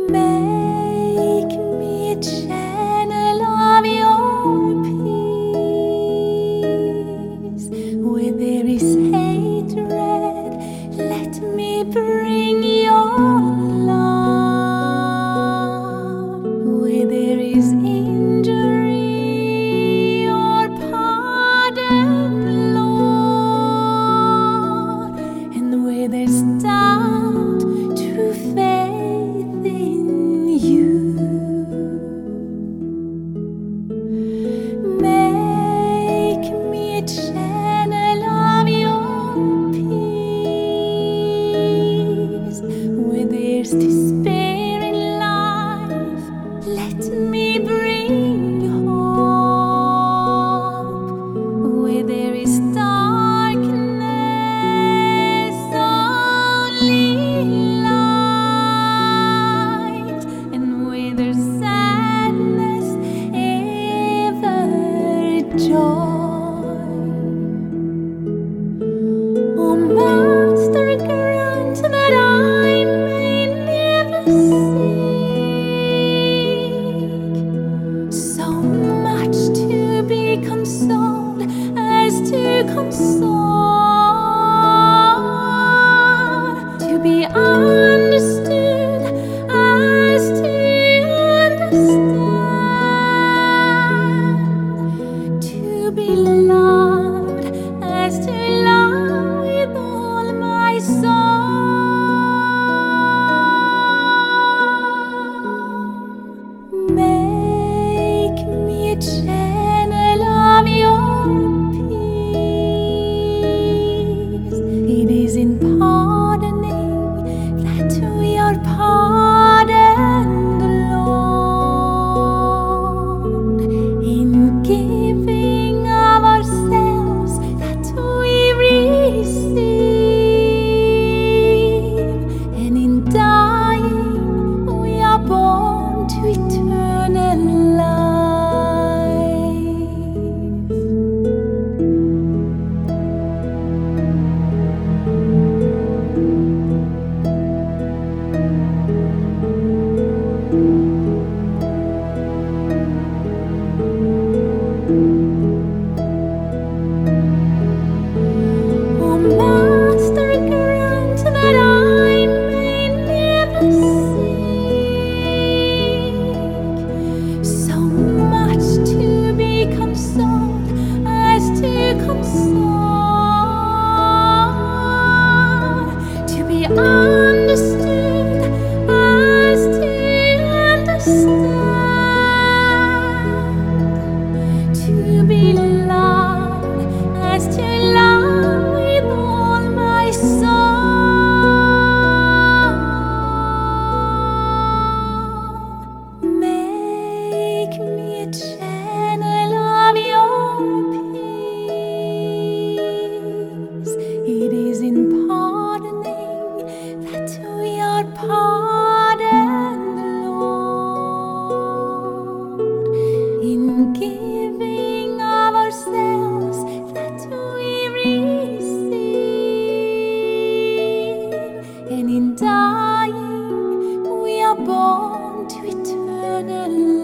Make me a channel of your peace. Where there is hatred, let me bring your love. Where there is injury, your pardon, Lord. And where there's doubt, true faith in you. Make me a channel of your peace. Where there's despair in life, let me bring hope. Where there is darkness, only light. And where there's sadness, ever joy. Oh, Master, grant that I may never seek so much to be consoled as to console, to be understood as to understand, to be loved as to love with all my soul. Make me a channel of your peace. It is in pardoning that we are pardoned, Lord. In giving of ourselves that we receive. And in dying we are born to eternal life. Oh, Master, grant that I may never seek so much to be consoled as to console, to be understood as to understand, to be loved as to love with all my soul. Make me a channel of your peace. It is in pardoning that we are pardoned, Lord. In giving of ourselves that we receive. And in dying we are born to eternal life.